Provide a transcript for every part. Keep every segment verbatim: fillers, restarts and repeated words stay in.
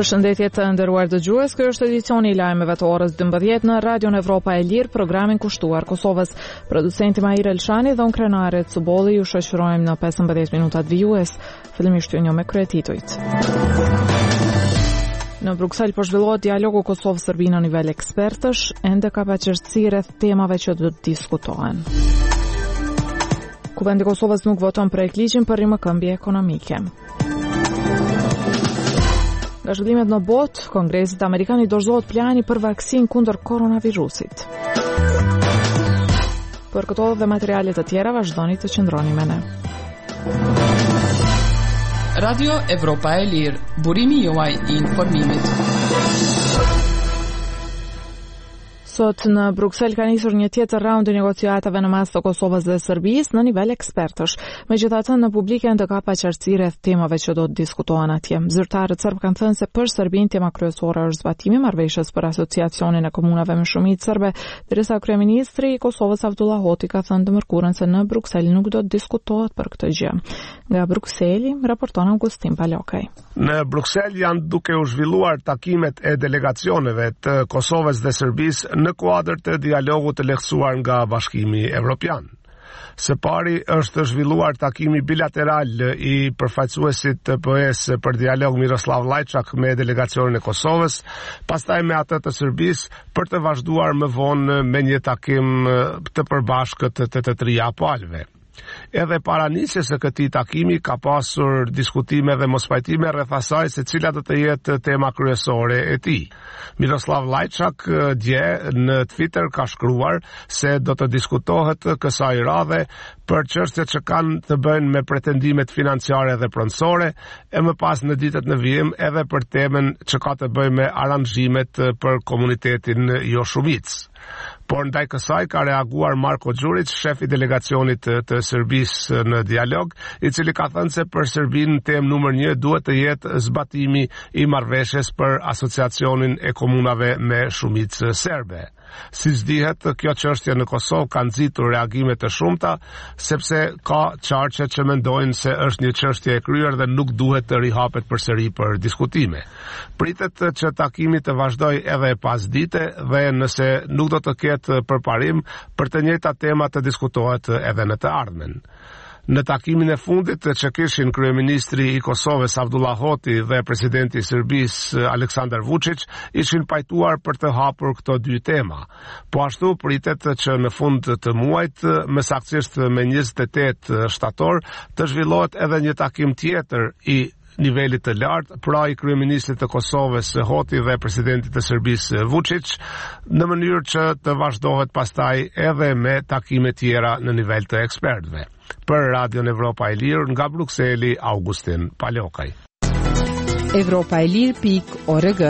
Përshëndetje të nderuar dëgjues, ky është edicioni i lajmeve të orës dymbëdhjetë në Radion Evropa e Lirë, programin kushtuar Kosovës. Producenti Mahir Elshani dhe unë Krenare Cubolli ju shoqërojmë në pesëmbëdhjetë minutat vijues. Fillimisht ju njoh me kryetitujt. Në Bruksel po zhvillohet dialogu Kosovë-Serbi në nivel ekspertësh, ende ka paqërtësi rreth temave që do të diskutohen. Kuvendi i Kosovës nuk voton projekt ligjin për rimëkëmbje ekonomike. Nga zhvillimet në botë, Kongresit Amerikan i dorëzohet plani për vaksinë kundër koronavirusit. Për këto dhe materiale të tjera vazhdoni të qëndroni me ne. Radio Evropa e Lirë, burimi juaj i informimit. Sot në Bruksel ka nisur një tjetër raund i negociatave në mes të Kosovës dhe Serbisë në nivel ekspertësh. Megjithatë, në publik ende ka paqartësi rreth temave që do të diskutohen atje. Zyrtarët serb kanë thënë se për Serbinë tema kryesore është zbatimi i marrëveshjes për asociacionin e komunave me shumicë serbe, derisa kryeministri i Kosovës Avdullah Hoti ka thënë të mërkurën se në Bruksel nuk do të diskutohet për këtë gjë. Nga Brukseli raporton Augustin Palokaj. Në Bruksel janë duke u zhvilluar takimet e delegacioneve të Kosovës dhe Serbisë në kuadër të dialogut të lehtësuar nga Bashkimi Evropian. Së pari është zhvilluar takimi bilateral i përfaqësuesit të P E S për dialog Miroslav Lajçak me delegacionin e Kosovës, pastaj me atë të Serbisë për të vazhduar më vonë me një takim të përbashkët të të trija palëve. Edhe para nisjes së këtij takimi ka pasur diskutime dhe mospajtime rreth asaj se cila do të jetë tema kryesore e tij. Miroslav Lajçak dje në Twitter ka shkruar se do të diskutohet kësaj radhe për çështjet që kanë të bëjnë me pretendimet financiare dhe pronësore, e më pas në ditët në vijim edhe për temën që ka të bëjë me aranxhimet për komunitetin jo shumicë. Por ndaj kësaj ka reaguar Marko Đurić, shef i delegacionit të, të Serbisë në dialog, i cili ka thënë se për Serbinë temë numër një duhet të jetë zbatimi i marrëveshjes për asociacionin e komunave me shumicë serbe. Siç dihet, kjo çështje në Kosovë ka nxitur reagime të shumta, sepse ka qarqe që mendojnë se është një çështje e kryer dhe nuk duhet të rihapet përsëri për diskutime. Pritet që takimi të vazhdojë edhe pas dite dhe nëse nuk do të ketë përparim, për të njëjta tema të diskutohet edhe në të ardhmen. Në takimin e fundit që kishin kryeministri i Kosovës Avdullah Hoti dhe presidenti i Serbisë Aleksandar Vučić ishin pajtuar për të hapur këto dy tema. Po ashtu pritet që në fund të muajit, më saktësisht me njëzet e tetë shtator, të zhvillohet edhe një takim tjetër i nivelit të lartë, pra i kryeministrit të Kosovës Hoti dhe presidentit të Serbisë Vučić, në mënyrë që të vazhdohet pastaj edhe me takime tjera në nivel të ekspertëve. Për Radion Evropa e Lirë, nga Brukseli, Augustin Palokaj. Evropa e Lirë pik org.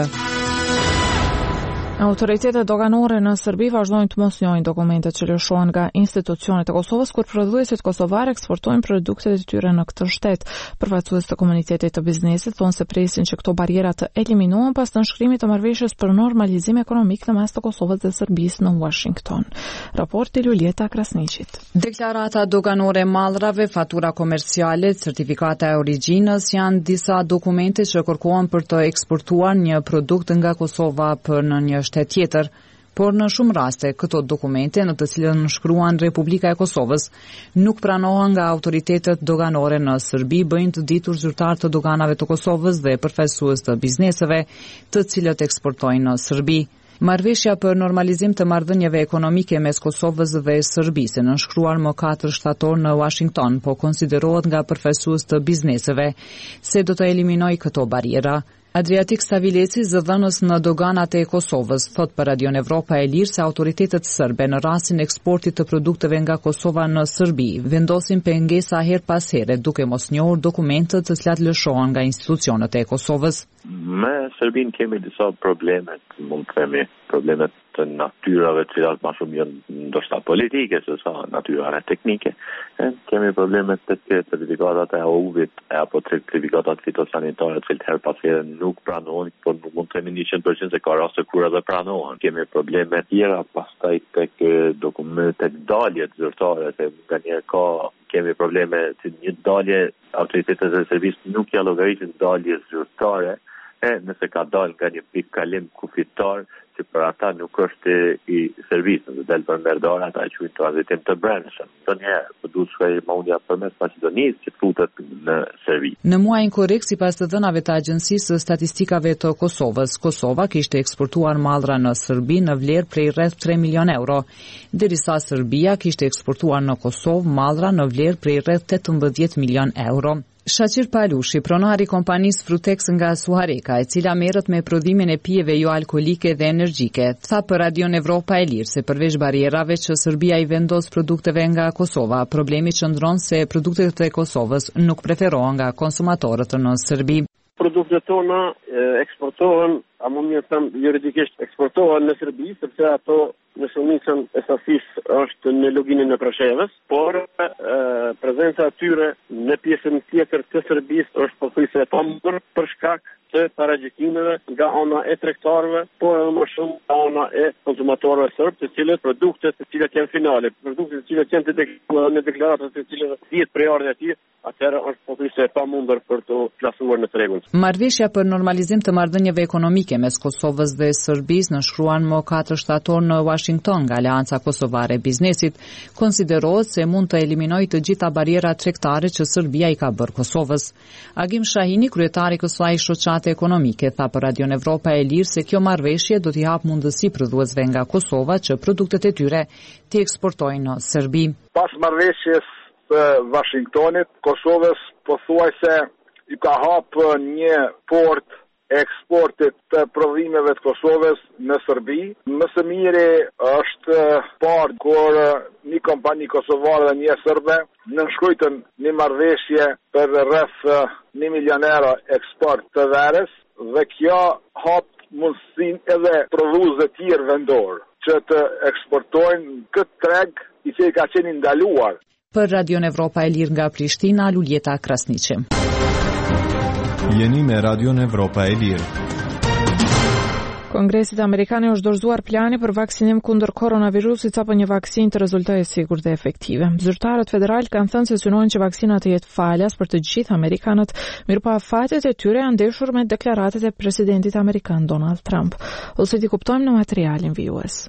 Autoritetet doganore në Serbi vazhdojnë të mos njohin dokumentet që lëshohen nga institucionet e Kosovës kur prodhuesit kosovar eksportojnë produktet e tyre në këtë shtet. Përfaqësues të komunitetit të biznesit thonë se presin që këto barriera të eliminohen pas të nënshkrimit të marrëveshjes për normalizim ekonomik në mes të Kosovës dhe Serbisë në Washington. Raporti Lulieta Krasniqit. Deklarata doganore mallrave, fatura komerciale, certifikata e origjinës janë disa dokumente që kërkohen për të eksportuar një produkt nga Kosova për në një shtet tjetër, por në shumë raste këto dokumente në të cilën shkruan Republika e Kosovës nuk pranohen nga autoritetet doganore në Serbi, bëjnë të ditur zyrtar të doganave të Kosovës dhe përfaqësues të bizneseve të cilët eksportojnë në Serbi. Marrëveshja për normalizim të marrëdhënieve ekonomike mes Kosovës dhe Serbisë nënshkruar më katër shtator në Washington, po konsiderohet nga përfaqësues të bizneseve se do të eliminojë këto bariera. Adriatik Stavileci, zëdhënës në doganat e Kosovës, thot për Radion Evropa e Lirë se autoritetet serbe në rastin e eksportit të produkteve nga Kosova në Serbi vendosin pengesa her pas here duke mos njohur dokumentet të cilat lëshohen nga institucionet e Kosovës. Me Serbin kemi disa problemet, mund të themi problemet të natyrave të cilat ma shumë janë ndoshta politike se sa natyrave teknike. E, kemi problemet të të certifikatat e A U V-it apo certifikatat fitosanitare të cilët her pas here nuk pranohen, por nuk mund të themi njëqind përqind se ka raste kur edhe pranohen. Kemi probleme tjera pastaj tek dokumentet, tek daljet zyrtare, se nganjëherë ka kemi probleme që një dalje autoritetet e Serbisë nuk ja llogaritin dalje zyrtare e nëse ka dalë nga një pikë kalim kufitar që për ata nuk është i servisë, dhe del për merdore, ata e quajnë tranzitim të brendshëm. Ndonjëherë po duhet shkoj mundja përmes Maqedonisë që futet në servisë. Në muajin korrekt, sipas të dhënave të Agjencisë së Statistikave të Kosovës, Kosova kishte eksportuar mallra në Serbi në vlerë prej rreth tre milion euro, derisa Serbia kishte eksportuar në Kosovë mallra në vlerë prej rreth tetëmbëdhjetë milion euro. Shaqir Palushi, pronari kompanisë Frutex nga Suhareka, e cila merret me prodhimin e pijeve jo alkolike dhe energjike, tha për Radion Evropa e Lirë se përveç barierave që Serbia i vendos produkteve nga Kosova, problemi qëndron se produktet e Kosovës nuk preferohen nga konsumatorët në Serbi. Produktet tona eksportohen, a mund një thëmë juridikisht eksportohen në Serbi, sepse ato në shumicën e sasisë është në loginën e Preshevës, por e, prezenca atyre në pjesën tjetër të Serbisë është pothuajse e pamundur për shkak të paragjykimeve nga ana e tregtarëve, por edhe më shumë nga ana e konsumatorëve serb, të cilët produktet të cilat janë finale, produktet të cilat janë të deklaruar në deklaratat të cilat dihet për ardhja e tij, atëherë është pothuajse e pamundur për të plasuar në tregun. Marrëveshja për normalizim të marrëdhënieve ekonomike mes Kosovës dhe Serbisë nënshkruan më katër shtator në Washington nga Aleanca Kosovare e Biznesit, konsiderohet se mund të eliminojë të gjitha barierat tregtare që Serbia i ka bërë Kosovës. Agim Shahini, kryetari i kësaj shoqate ekonomike, tha për Radion Evropa e Lirë se kjo marrëveshje do t'i hap mundësi prodhuesve nga Kosova që produktet e tyre t'i eksportojnë në Serbi. Pas marrëveshjes të Washingtonit, Kosovës pothuajse i ka hapë një port eksportit të prodhimeve të Kosovës në Serbi. Më së miri është parë kur një kompani kosovare dhe një serbe nënshkrujtën një marrëveshje për rreth një milion euro eksport të verës, dhe kjo hap mundësinë edhe prodhuesve të tjerë vendor që të eksportojnë këtë treg i cili ka qenë ndaluar. Për Radion Evropa e Lirë nga Prishtina, Luljeta Krasniqi. Jeni me Radion Evropa e Lirë. Kongresit Amerikan është dorëzuar plani për vaksinim kundër koronavirusit apo një vaksinë të rezultojë sigurt dhe efektive. Zyrtarët federal kanë thënë se synojnë që vaksina të jetë falas për të gjithë amerikanët, mirëpo afatet e tyre janë ndeshur me deklaratat e presidentit amerikan Donald Trump. Ose ti kuptojmë në materialin vijues.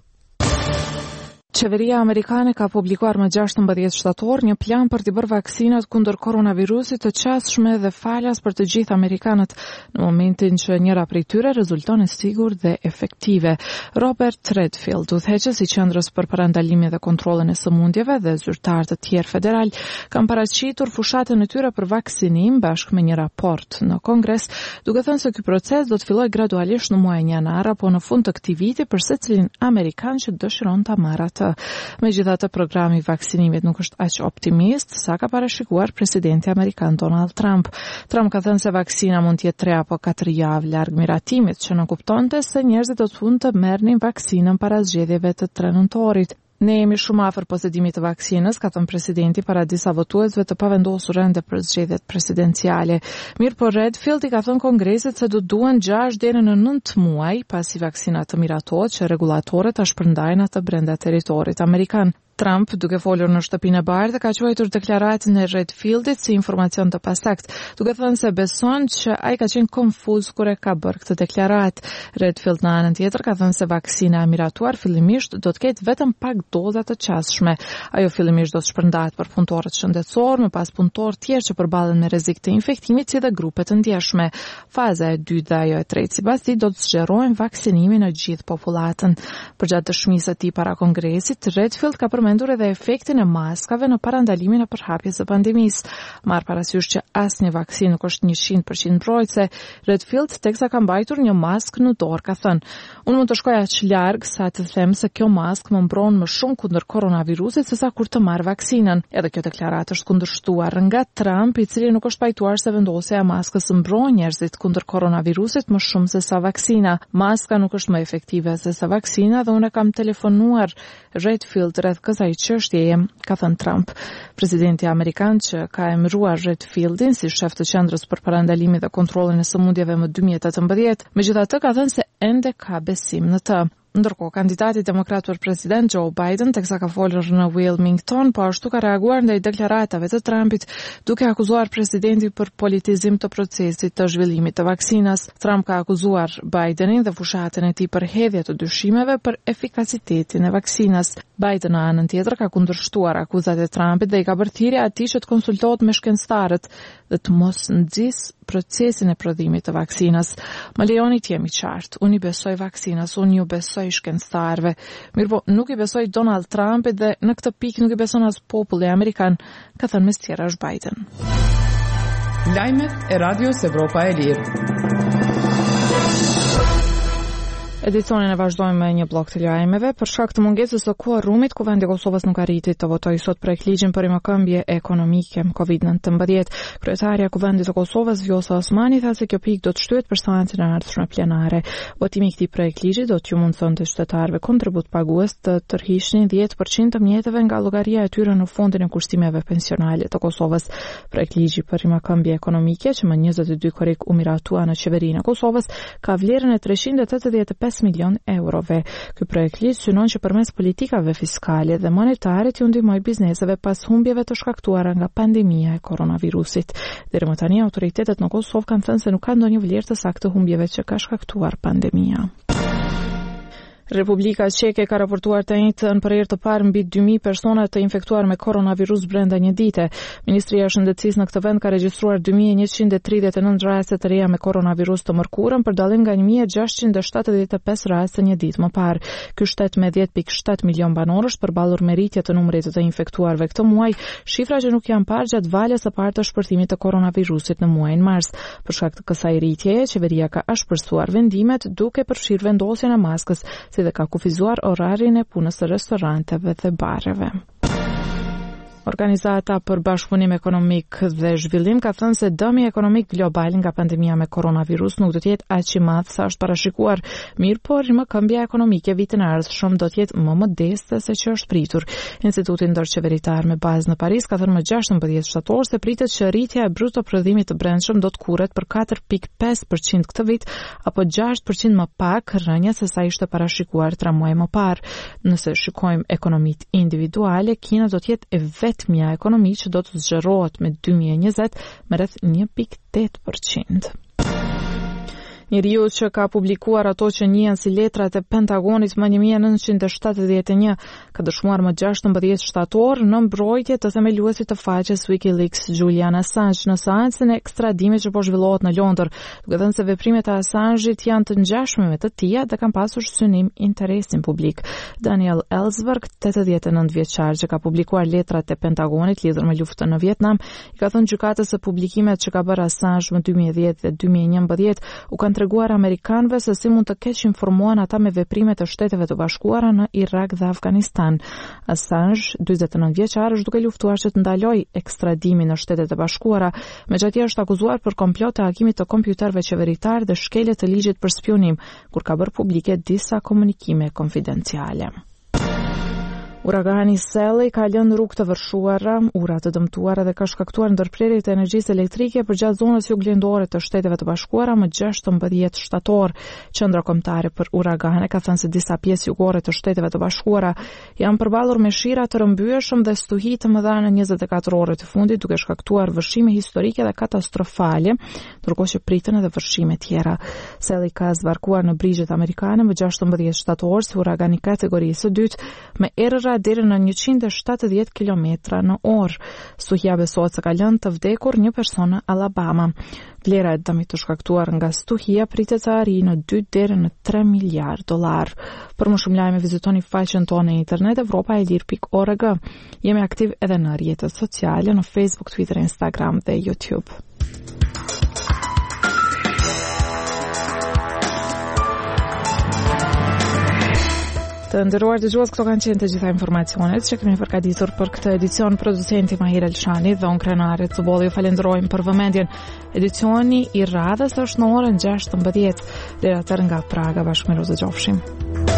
Qeveria amerikane ka publikuar më gjashtëmbëdhjetë shtator një plan për të bërë vaksinat kundër koronavirusit të qasshme dhe falas për të gjithë amerikanët në momentin që njëra prej tyre rezulton e sigurt dhe efektive. Robert Redfield, udhëheqës i qendrës për parandalimin dhe kontrollin e sëmundjeve dhe zyrtar të tjerë federal, kanë paraqitur fushatën e tyre për vaksinim bashkë me një raport në Kongres, duke thënë se ky proces do të fillojë gradualisht në muajin janar apo në fund të këtij viti për secilin amerikan që dëshiron ta marrë atë. Megjithatë, programi i vaksinimit nuk është aq optimist sa ka parashikuar presidenti amerikan Donald Trump. Trump ka thënë se vaksina mund të jetë tre apo katër javë larg miratimit, që në kuptonte se njerëzit do të mund të merrnin vaksinën para zgjedhjeve të tre nëntorit. Ne jemi shumë afër posedimit të vaksinës, ka thënë presidenti para disa votuesve të pavendosur ende për zgjedhjet presidenciale. Mirë po Redfield i ka thënë Kongresit se do duhen gjashtë deri në nëntë muaj pasi vaksina të miratohet që regulatorët ta shpërndajnë atë brenda territorit amerikan. Trump, duke folur në Shtëpinë e Bardhë, ka quajtur deklaratën e Redfieldit si informacion të pasakt, duke thënë se beson që ai ka qenë konfuz kur e ka bërë këtë deklaratë. Redfield në anën tjetër ka thënë se vaksina e miratuar fillimisht do të ketë vetëm pak doza të qasshme. Ajo fillimisht do të shpërndahet për punëtorët shëndetësor, më pas punëtorë tjerë që përballen me rrezik të infektimit si dhe grupe të ndjeshme. Faza e dytë dhe ajo e tretë sipas tij do të zgjerojnë vaksinimin në gjithë popullatën. Përgjatë dëshmisë së tij para Kongresit, Redfield ka përmendur edhe efektin e maskave në parandalimin e përhapjes së pandemisë. Marr parasysh që asnjë vaksinë nuk është njëqind përqind mbrojtëse, Redfield teksa ka mbajtur një maskë në dorë, ka thënë: "Unë mund të shkoj aq larg sa të them se kjo maskë më mbron më shumë kundër koronavirusit sesa kur të marr vaksinën." Edhe kjo deklaratë është kundërshtuar nga Trump, i cili nuk është pajtuar se vendosja e maskës mbron njerëzit kundër koronavirusit më shumë se sa vaksina. Maska nuk është më efektive se sa vaksina dhe unë kam telefonuar Redfield rreth kësaj çështjeje, ka thënë Trump. Presidenti amerikan që ka emëruar Redfieldin si shef të qendrës për parandalimin dhe kontrollin e sëmundjeve më dy mijë e tetëmbëdhjetë, megjithatë ka thënë se ende ka besim në të. Ndërkohë, kandidati demokrat për president Joe Biden, teksa ka folur në Wilmington, po ashtu ka reaguar ndaj deklaratave të Trumpit, duke akuzuar presidentin për politizim të procesit të zhvillimit të vaksinës. Trump ka akuzuar Bidenin dhe fushatën e tij për hedhje të dyshimeve për efikasitetin e vaksinës. Biden në anën tjetër ka kundërshtuar akuzat e Trumpit dhe i ka bërë thirrje atij që të konsultohet me shkencëtarët dhe të mos nxjisë procesin e prodhimit të vaksinës. Më lejoni të jemi qartë, unë i besoj vaksinës, unë ju besoj shkencëtarëve. Mirë po, nuk i besoj Donald Trumpit dhe në këtë pikë nuk i beson as populli amerikan, ka thënë mes tjera është Biden. Lajmet e Radios Evropa e Lirë. Edicionin e vazhdojmë me një blok të lajmeve. Për shkak të mungesës së kuorumit, Kuvendi i Kosovës nuk arriti të votojë sot projektligjin për rimakëmbje ekonomike kovid nëntëmbëdhjetë. Kryetaria e Kuvendit të Kosovës, Vjosa Osmani, tha se kjo pikë do të shtyhet për seancën e ardhshme plenare. Votimi i këtij projektligji do t'ju mundsonte qytetarëve kontribut pagues të tërhiqnin dhjetë përqind të mjeteve nga llogaria e tyre në fondin e kushtimeve pensionale të Kosovës. Projektligji për rimakëmbje ekonomike, që më njëzet e dy korrik u miratua në qeverinë e Kosovës, ka vlerën e treqind e tetëdhjetë e pesë milion eurove. Ky projekt ligj synon që përmes politikave fiskale dhe monetare t'u ndihmojë bizneseve pas humbjeve të shkaktuara nga pandemia e koronavirusit. Deri më tani autoritetet në Kosovë kanë thënë se nuk ka ndonjë vlerë të saktë të humbjeve që ka shkaktuar pandemia. Republika Çeke ka raportuar të njëjtën për herë të parë mbi dy mijë persona të infektuar me koronavirus brenda një dite. Ministria e Shëndetësisë në këtë vend ka regjistruar dy mijë e njëqind e tridhjetë e nëntë raste të reja me koronavirus të mërkurën, për dallim nga një mijë e gjashtëqind e shtatëdhjetë e pesë raste një ditë më parë. Ky shtet me dhjetë pikë shtat milion banorësh përballur me rritje të numrit të infektuarve këtë muaj, shifra që nuk janë parë gjatë valës së parë të shpërthimit të koronavirusit në muajin mars. Për shkak të kësaj rritjeje, qeveria ka ashpërsuar vendimet duke përfshirë vendosjen e maskës, si dhe ka kufizuar orarin e punës së restoranteve dhe bareve. Organizata për Bashkëpunim Ekonomik dhe Zhvillim ka thënë se dëmi ekonomik global nga pandemia me koronavirus nuk do të jetë aq i madh sa është parashikuar, mirë po rimakëmbja ekonomike vitin e ardhshëm do të jetë më modeste se që është pritur. Instituti ndërqeveritar me bazë në Paris ka thënë më gjashtëmbëdhjetë shtator se pritet që rritja e bruto prodhimit të brendshëm do të kurret për katër pikë pesë përqind këtë vit, apo gjashtë përqind më pak rënja se sa ishte parashikuar tre muaj më parë. Nëse shikojmë ekonomitë individuale, Kina do të jetë e vetmja ekonomi që do të zgjerohet me dy mijë e njëzet me rreth një pikë tetë përqind. Njeriu që ka publikuar ato që njihen si letrat e Pentagonit më një mijë e nëntëqind e shtatëdhjetë e një ka dëshmuar më gjashtëmbëdhjetë shtator në mbrojtje të themeluesit të faqes WikiLeaks Julian Assange në seancën e ekstradimit që po zhvillohet në Londër, duke thënë se veprimet e Assange-it janë të ngjashme me të tija dhe kanë pasur synim interesin publik. Daniel Ellsberg, tetëdhjetë e nëntë vjeçar, që ka publikuar letrat e Pentagonit lidhur me luftën në Vietnam, i ka thënë gjykatës se publikimet që ka bërë Assange më dy mijë e dhjetë dhe dy mijë e njëmbëdhjetë u kanë treguar amerikanëve se si mund të keq informuan ata me veprimet e Shteteve të Bashkuara në Irak dhe Afganistan. Assange, dyzet e nëntë vjeçar, është duke luftuar që të ndalojë ekstradimin në Shtetet e Bashkuara, megjithatë është akuzuar për komplot të hakimit të kompjuterëve qeveritar dhe shkelje të ligjit për spionim, kur ka bërë publike disa komunikime konfidenciale. Uragani Sally ka lënë rrugë të vërshuara, ura të dëmtuara dhe ka shkaktuar ndërprerje të energjisë elektrike përgjatë zonës juglindore të Shteteve të Bashkuara më gjashtëmbëdhjetë shtator. Qendra kombëtare për uragane ka thënë se disa pjesë jugore të Shteteve të Bashkuara janë përballur me shira të rrëmbyeshëm dhe stuhi të mëdha në njëzet e katër orët e fundit, duke shkaktuar vërshime historike dhe katastrofale, ndërkohë që pritën edhe vërshime tjera. Sally ka zvarkuar në brigjet amerikane më gjashtëmbëdhjetë shtator si uragani kategorisë së dytë me erëra deri në njëqind e shtatëdhjetë kilometra në orë. Stuhia besohet se ka lënë të vdekur një person në Alabama. Vlera e dëmit të shkaktuar nga stuhia pritet të arrijë në dy deri në tre miliardë dollar. Për më shumë lajme vizitoni faqen tonë në internet evropaelir pikë org. Jemi aktiv edhe në rrjetet sociale në Facebook, Twitter, Instagram dhe YouTube. Të nderuar dëgjues, këto kanë qenë të gjitha informacionet që kemi përgatitur për këtë edicion. Producenti Mahir Elshani dhe unë krenare të bolli ju falenderojmë për vëmendjen. Edicioni i radhës është në orën gjashtëmbëdhjetë. Deri atëherë nga Praga, bashkë me Rozë Gjofshim.